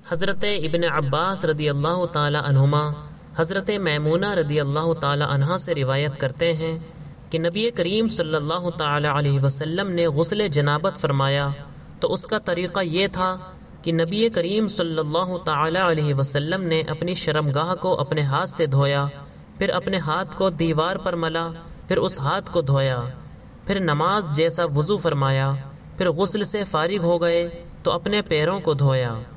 हज़रत इब्न अब्बास रदी अल्लाह ताला अन्हुमा हज़रत मैमूना रदी अल्लाह ताला अन्हा से रिवायत करते हैं कि नबी करीम सल्लल्लाहु ताला अलैहि वसल्लम ने गुस्ल जनाबत फरमाया तो उसका तरीक़ा ये था कि नबी करीम सल्लल्लाहु ताला अलैहि वसल्लम ने अपनी शर्मगाह को अपने हाथ से धोया, फिर अपने हाथ को दीवार पर मला, फिर उस हाथ को धोया, फिर नमाज जैसा वज़ू फरमाया, फिर गुस्ल से फारिग हो गए तो अपने पैरों को धोया।